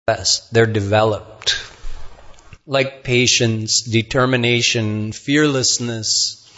They're developed. Like patience, determination, fearlessness,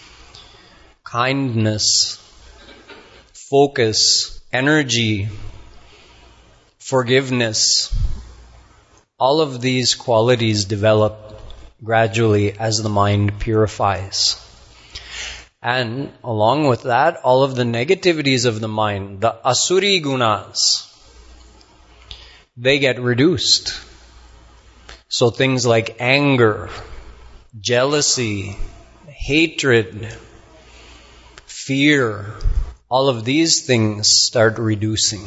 kindness, focus, energy, forgiveness. All of these qualities develop gradually as the mind purifies. And along with that, all of the negativities of the mind, the asuri gunas, they get reduced. So things like anger, jealousy, hatred, fear, all of these things start reducing.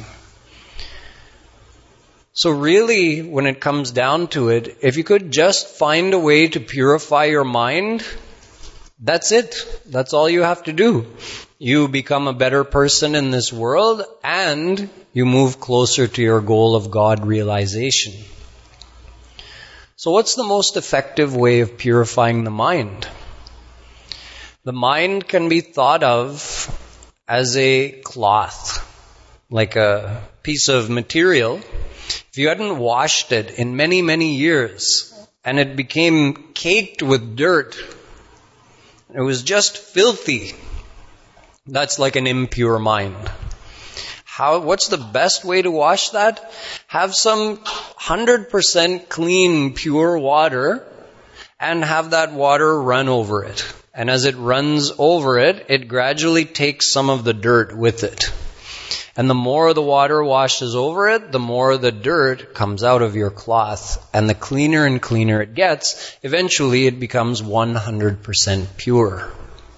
So really, when it comes down to it, if you could just find a way to purify your mind, that's it. That's all you have to do. You become a better person in this world and you move closer to your goal of God realization. So what's the most effective way of purifying the mind? The mind can be thought of as a cloth, like a piece of material. If you hadn't washed it in many, many years and it became caked with dirt, it was just filthy, that's like an impure mind. What's the best way to wash that? Have some 100% clean, pure water and have that water run over it. And as it runs over it, it gradually takes some of the dirt with it. And the more the water washes over it, the more the dirt comes out of your cloth. And the cleaner and cleaner it gets, eventually it becomes 100% pure.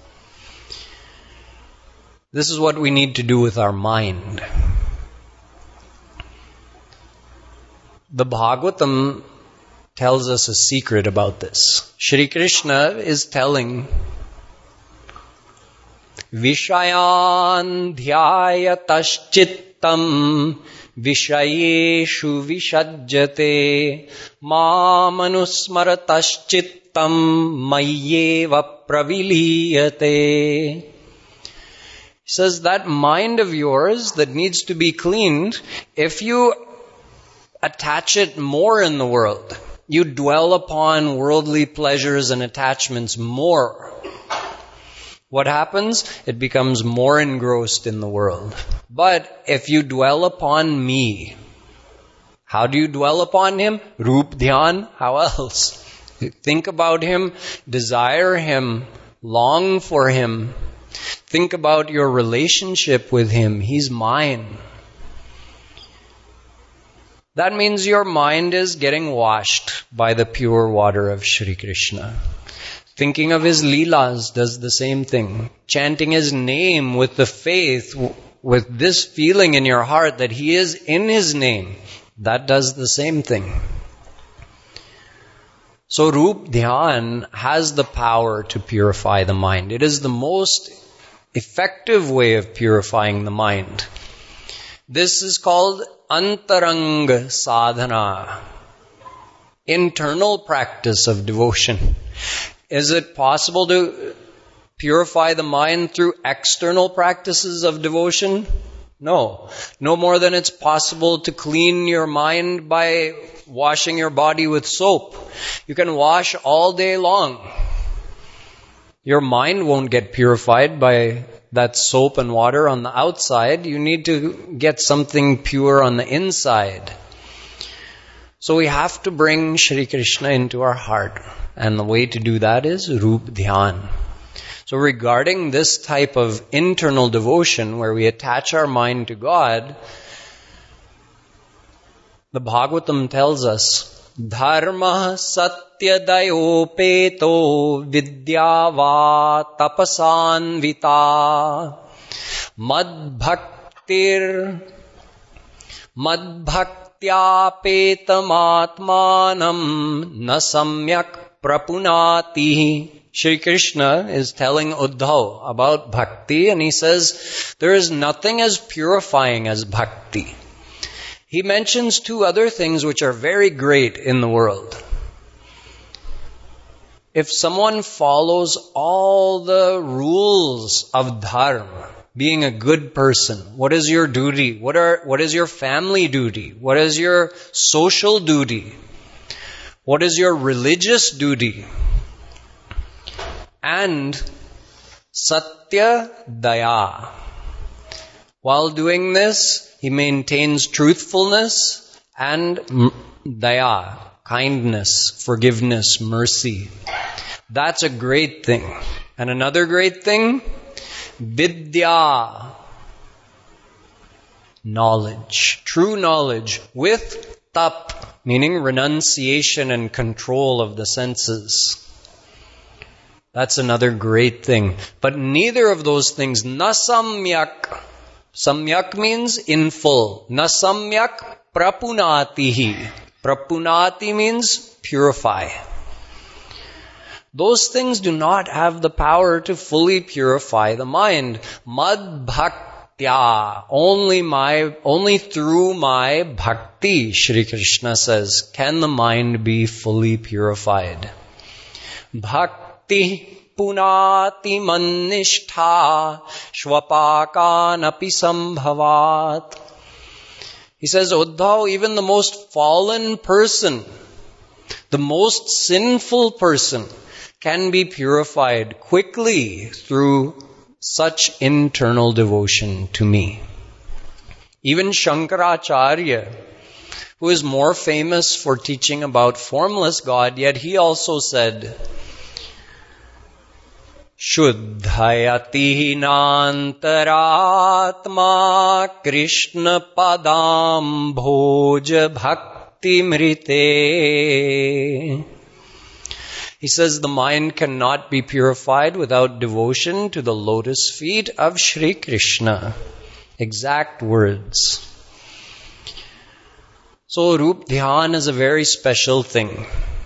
This is what we need to do with our mind. The Bhagavatam tells us a secret about this. Shri Krishna is telling, Vishayan dhyayataschittam vishayeshu vishajjate mamanusmarataschittam mayyeva praviliyate. He says that mind of yours that needs to be cleaned, if you attach it more in the world, you dwell upon worldly pleasures and attachments more, what happens? It becomes more engrossed in the world. But if you dwell upon me, how do you dwell upon Him? Rup Dhyan, how else? Think about Him, desire Him, long for Him. Think about your relationship with Him. He's mine. That means your mind is getting washed by the pure water of Shri Krishna. Thinking of His Leelas does the same thing. Chanting His name with the faith, with this feeling in your heart that He is in His name, that does the same thing. So Rup Dhyan has the power to purify the mind. It is the most effective way of purifying the mind. This is called Antaranga Sadhana, internal practice of devotion. Is it possible to purify the mind through external practices of devotion? No. No more than it's possible to clean your mind by washing your body with soap. You can wash all day long. Your mind won't get purified by that soap and water on the outside. You need to get something pure on the inside. So we have to bring Shri Krishna into our heart. And the way to do that is Rup Dhyan. So regarding this type of internal devotion where we attach our mind to God, the Bhagavatam tells us, Dharma satyadayopeto vidyava tapasanvita madbhaktyapetamatmanam na samyak prapunati. Shri Krishna is telling Uddhav about bhakti, and he says, there is nothing as purifying as bhakti. He mentions two other things which are very great in the world. If someone follows all the rules of dharma, being a good person? What is your duty? What is your family duty? What is your social duty? What is your religious duty? And Satya Daya. While doing this, he maintains truthfulness and Daya, kindness, forgiveness, mercy. That's a great thing. And another great thing, Vidya, knowledge, true knowledge, with tap, meaning renunciation and control of the senses. That's another great thing. But neither of those things, na samyak. Samyak means in full. Na samyak prapunatihi. Prapunati means purify. Those things do not have the power to fully purify the mind. Mad bhaktya. Only through my bhakti, Shri Krishna says, can the mind be fully purified. Bhakti punati mannishtha shvapakanapi sambhavat. He says, Uddhav, even the most fallen person, the most sinful person, can be purified quickly through such internal devotion to me. Even Shankaracharya, who is more famous for teaching about formless God, yet he also said, Shuddhayati nantaratma Krishna padam bhoja bhakti mrite. He says the mind cannot be purified without devotion to the lotus feet of Shri Krishna. Exact words. So Rup Dhyan is a very special thing.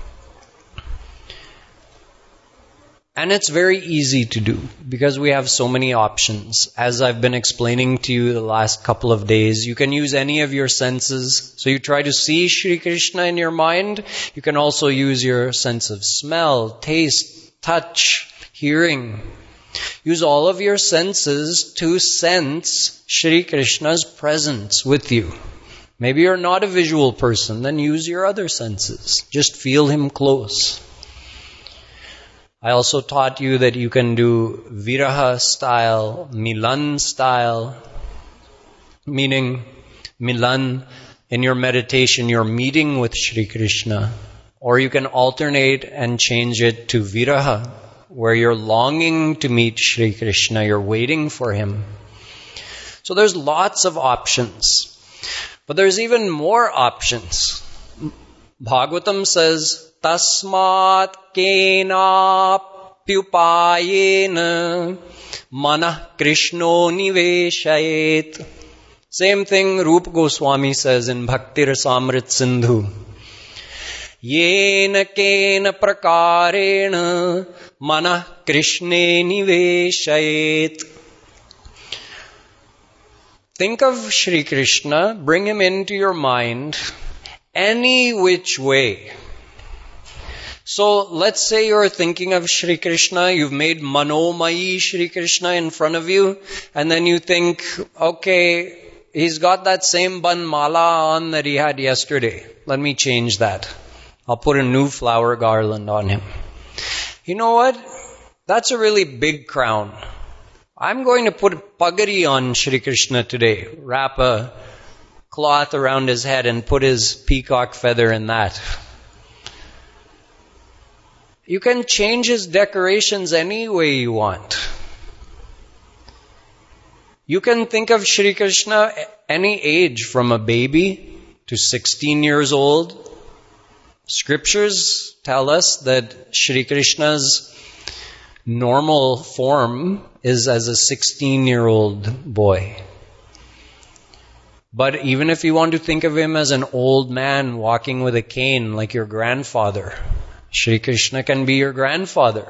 And it's very easy to do because we have so many options. As I've been explaining to you the last couple of days, you can use any of your senses. So you try to see Shri Krishna in your mind. You can also use your sense of smell, taste, touch, hearing. Use all of your senses to sense Shri Krishna's presence with you. Maybe you're not a visual person, then use your other senses. Just feel him close. I also taught you that you can do Viraha style, Milan style, meaning Milan, in your meditation you're meeting with Shri Krishna. Or you can alternate and change it to Viraha, where you're longing to meet Shri Krishna, you're waiting for him. So there's lots of options. But there's even more options. Bhagavatam says, Tasmat kena pyupayena manah Krishno niveshayet. Same thing Rupa Goswami says in Bhakti Rasamrit Sindhu. Yena kena prakarena manah Krishne niveshayet. Think of Shri Krishna, bring him into your mind, any which way. So let's say you're thinking of Shri Krishna, you've made Manomai Shri Krishna in front of you, and then you think, okay, he's got that same ban mala on that he had yesterday. Let me change that. I'll put a new flower garland on him. You know what? That's a really big crown. I'm going to put a pagari on Shri Krishna today. Wrap a cloth around his head and put his peacock feather in that. You can change his decorations any way you want. You can think of Shri Krishna any age, from a baby to 16 years old. Scriptures tell us that Shri Krishna's normal form is as a 16-year-old boy. But even if you want to think of him as an old man walking with a cane like your grandfather, Shri Krishna can be your grandfather.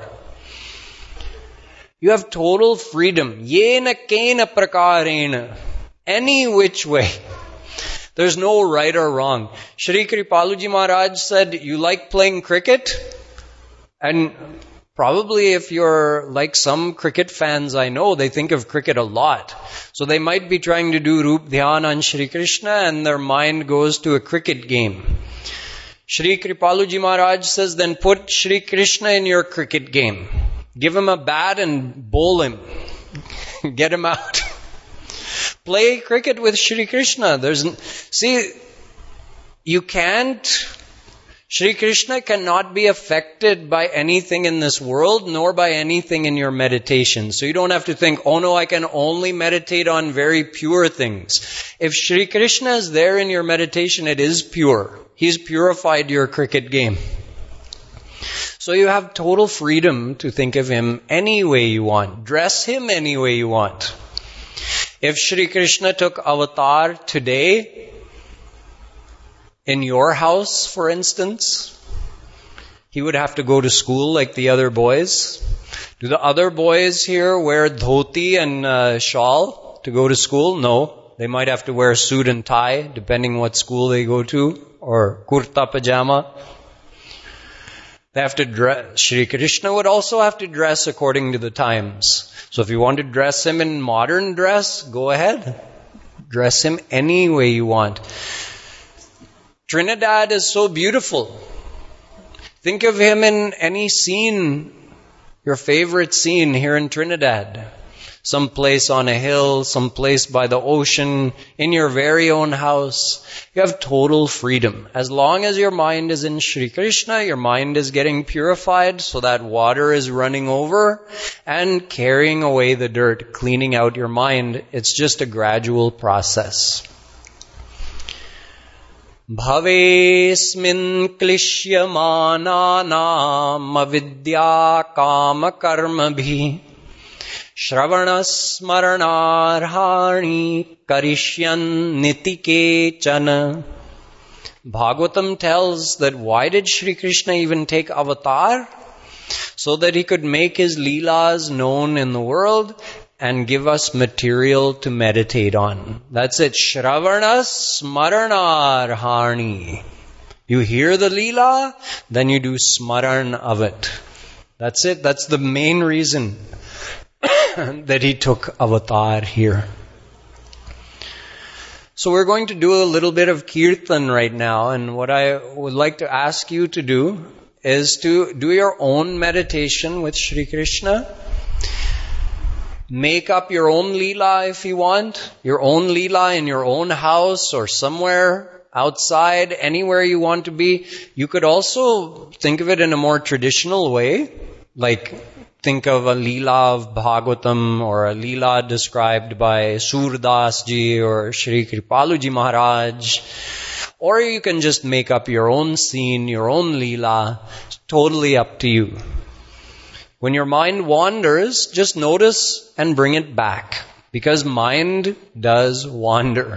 You have total freedom. Yena kena prakarena. Any which way. There's no right or wrong. Shri Kripaluji Maharaj said, you like playing cricket? And Probably if you're like some cricket fans I know, they think of cricket a lot. So they might be trying to do Roop Dhyan on Shri Krishna and their mind goes to a cricket game. Shri Kripaluji Maharaj says, then put Shri Krishna in your cricket game. Give him a bat and bowl him. Get him out. Play cricket with Shri Krishna. You can't. Shri Krishna cannot be affected by anything in this world, nor by anything in your meditation. So you don't have to think, oh no, I can only meditate on very pure things. If Shri Krishna is there in your meditation, it is pure. He's purified your cricket game. So you have total freedom to think of him any way you want. Dress him any way you want. If Shri Krishna took avatar today, in your house, for instance, he would have to go to school like the other boys. Do the other boys here wear dhoti and shawl to go to school? No. They might have to wear a suit and tie, depending what school they go to, or kurta pajama. They have to dress. Shri Krishna would also have to dress according to the times. So if you want to dress him in modern dress, go ahead. Dress him any way you want. Trinidad is so beautiful. Think of him in any scene, your favorite scene here in Trinidad. Some place on a hill, some place by the ocean, in your very own house. You have total freedom. As long as your mind is in Shri Krishna, your mind is getting purified so that water is running over and carrying away the dirt, cleaning out your mind. It's just a gradual process. Bhavesmin klishyamananam avidya kama karmabhi Shravana smaranarhani karishyan nitike chana. Bhagavatam tells that why did Shri Krishna even take avatar? So that he could make his leelas known in the world and give us material to meditate on. That's it. Shravana smaranarhani. You hear the leela, then you do smaran of it. That's it. That's the main reason that he took avatar here. So we're going to do a little bit of kirtan right now, and what I would like to ask you to do is to do your own meditation with Shri Krishna. Make up your own leela if you want, your own leela in your own house or somewhere outside, anywhere you want to be. You could also think of it in a more traditional way, like think of a leela of Bhagavatam or a leela described by Surdas ji or Shri Kripaluji Maharaj. Or you can just make up your own scene, your own leela. It's totally up to you. When your mind wanders, just notice and bring it back. Because mind does wander.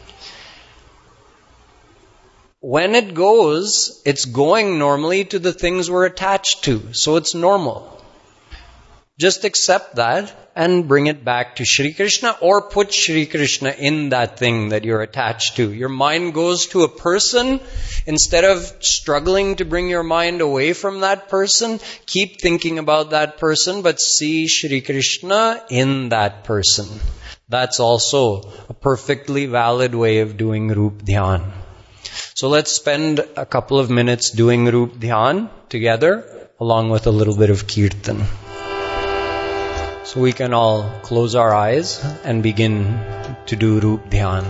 When it goes, it's going normally to the things we're attached to. So it's normal. Just accept that and bring it back to Shri Krishna or put Shri Krishna in that thing that you're attached to. Your mind goes to a person. Instead of struggling to bring your mind away from that person, keep thinking about that person, but see Shri Krishna in that person. That's also a perfectly valid way of doing Roop Dhyan. So let's spend a couple of minutes doing Roop Dhyan together, along with a little bit of Kirtan. So we can all close our eyes and begin to do Roop Dhyan.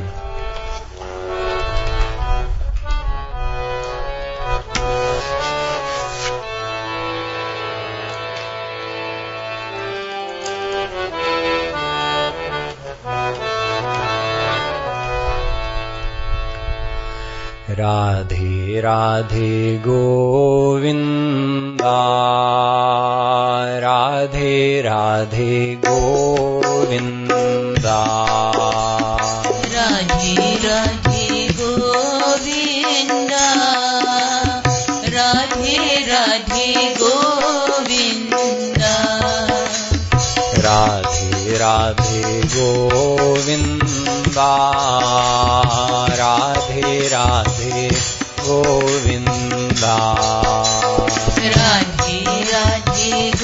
Radhe Radhe Govinda, Radhe Radhe Govinda, Radhe Radhe Govinda, Radhe Radhe Govinda, Radhe Radhe Govinda, Radhe Radhe Govinda, Radhe Radhe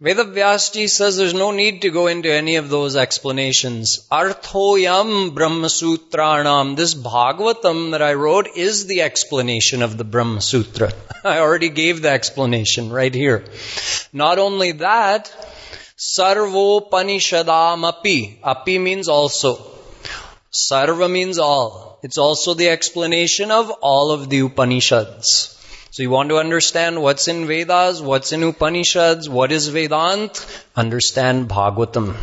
Vedavyasji says there's no need to go into any of those explanations. Arthoyam Brahma Sutranam. This Bhagavatam that I wrote is the explanation of the Brahma Sutra. I already gave the explanation right here. Not only that, Sarvopanishadam api. Api means also. Sarva means all. It's also the explanation of all of the Upanishads. So you want to understand what's in Vedas, what's in Upanishads, what is Vedant? Understand Bhagavatam.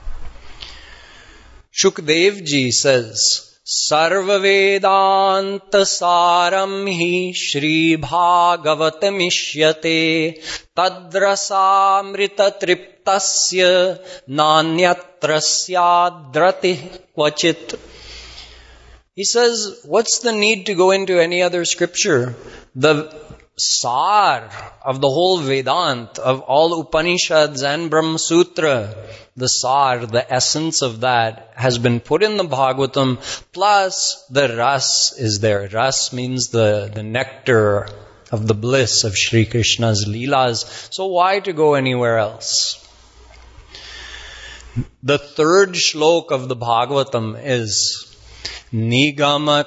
Shukdev ji says, Sarva Vedanta Saram hi Shri Bhagavatam ishyate Tadrasamrita Triptasya Nanyatra Syadrati Kvachit. He says, what's the need to go into any other scripture? The sar of the whole Vedant, of all Upanishads and Brahma Sutra, the sar, the essence of that, has been put in the Bhagavatam, plus the ras is there. Ras means the nectar of the bliss of Shri Krishna's Leelas. So why to go anywhere else? The third shlok of the Bhagavatam is Nigama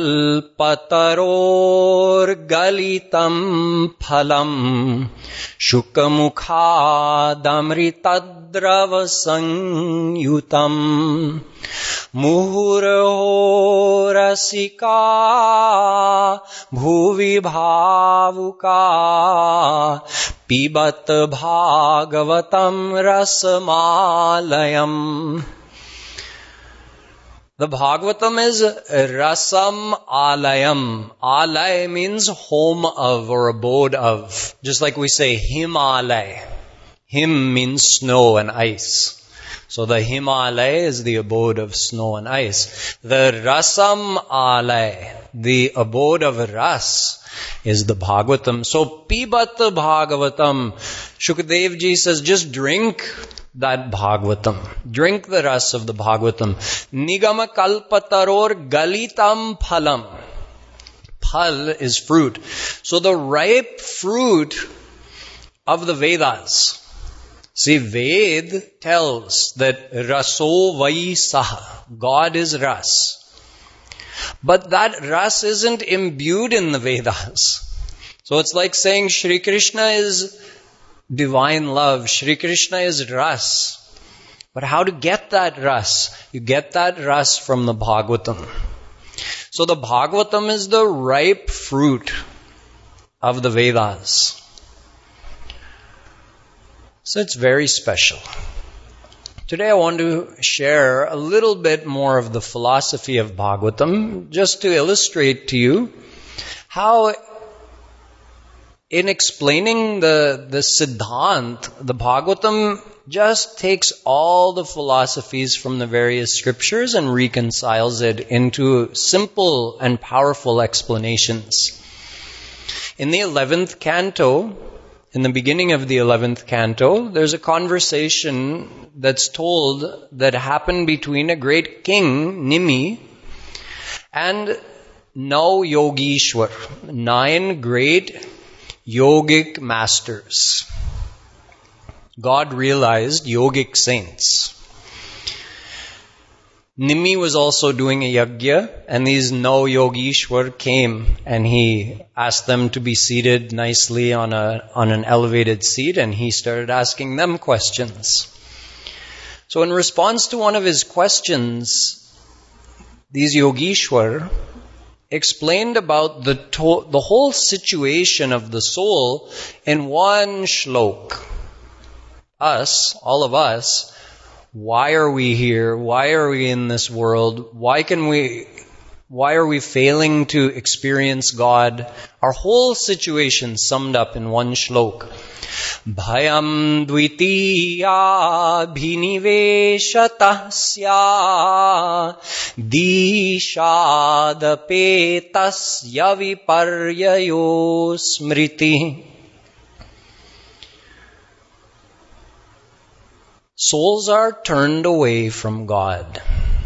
kalpataror galitam phalam Shukamukhadamritadrava sanyutam Muhurho rasika bhuvi bhavuka Pibat bhagavatam rasamalayam. The Bhagavatam is Rasam Alayam. Alay means home of or abode of. Just like we say Himalay. Him means snow and ice. So the Himalay is the abode of snow and ice. The Rasam Alay, the abode of Ras, is the Bhagavatam. So Pibat Bhagavatam. Shukdev ji says, just drink that Bhagavatam. Drink the ras of the Bhagavatam. Nigama kalpataror galitam phalam. Phal is fruit. So the ripe fruit of the Vedas. See, Ved tells that raso vai saha. God is ras. But that ras isn't imbued in the Vedas. So it's like saying Shri Krishna is divine love. Shri Krishna is ras. But how to get that ras? You get that ras from the Bhagavatam. So the Bhagavatam is the ripe fruit of the Vedas. So it's very special. Today I want to share a little bit more of the philosophy of Bhagavatam, just to illustrate to you how in explaining the Siddhant, the Bhagavatam just takes all the philosophies from the various scriptures and reconciles it into simple and powerful explanations. In the 11th canto, in the beginning of the 11th canto, there's a conversation that's told that happened between a great king, Nimi, and Nau Yogishwar, 9 great yogic masters. God realized yogic saints. Nimi was also doing a yajna, and these Nau Yogishwar came and he asked them to be seated nicely on an elevated seat, and he started asking them questions. So in response to one of his questions, these Yogishwar explained about the whole situation of the soul in one shlok. Us, all of us, why are we here? Why are we in this world? Why are we failing to experience God? Our whole situation summed up in one shlok. Bhayam dvitiya bhiniveshatasya dishadapetasya viparyayo smriti. Souls are turned away from God.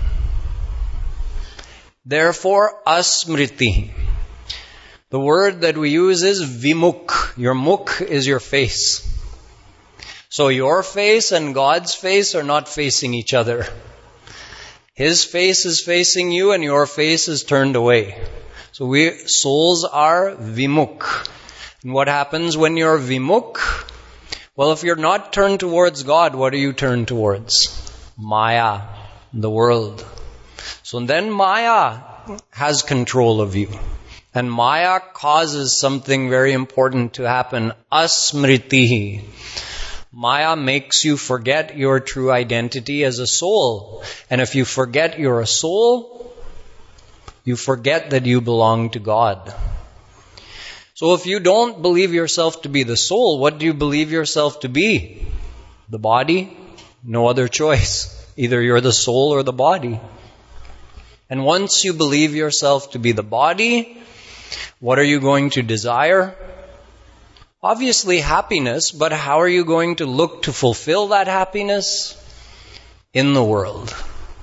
Therefore, asmriti. The word that we use is vimukh. Your mukh is your face. So your face and God's face are not facing each other. His face is facing you and your face is turned away. So souls are vimukh. And what happens when you're vimukh? Well, if you're not turned towards God, what are you turned towards? Maya, the world. So then Maya has control of you. And Maya causes something very important to happen. Asmritihi. Maya makes you forget your true identity as a soul. And if you forget you're a soul, you forget that you belong to God. So if you don't believe yourself to be the soul, what do you believe yourself to be? The body? No other choice. Either you're the soul or the body. And once you believe yourself to be the body, what are you going to desire? Obviously happiness, but how are you going to look to fulfill that happiness? In the world.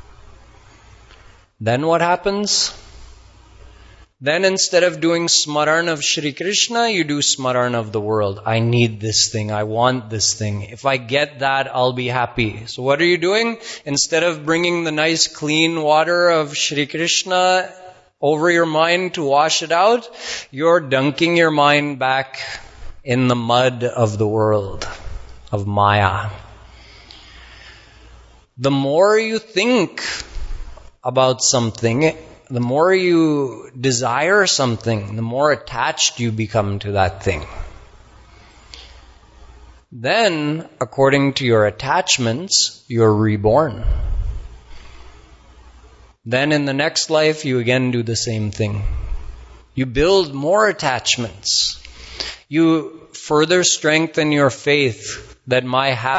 Then what happens? Then instead of doing smaran of Shri Krishna, you do smaran of the world. I need this thing. I want this thing. If I get that, I'll be happy. So what are you doing? Instead of bringing the nice clean water of Shri Krishna over your mind to wash it out, you're dunking your mind back in the mud of the world, of Maya. The more you think about something, the more you desire something, the more attached you become to that thing. Then, according to your attachments, you're reborn. Then in the next life, you again do the same thing. You build more attachments. You further strengthen your faith that my